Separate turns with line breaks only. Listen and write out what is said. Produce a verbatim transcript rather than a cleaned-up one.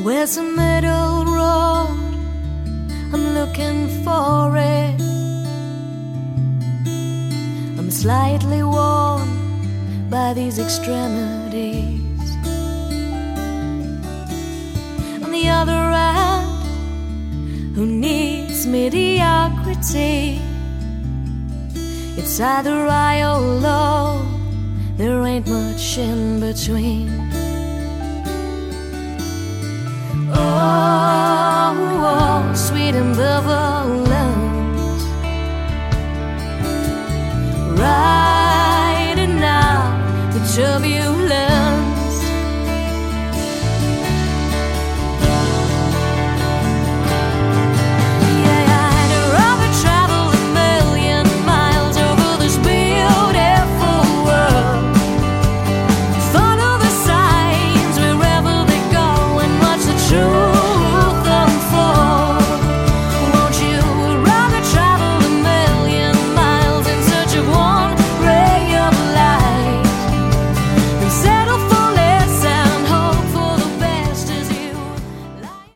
Where's the middle road? I'm looking for it. I'm slightly worn by these extremities. On the other hand, who needs mediocrity? It's either high or low, there ain't much in between.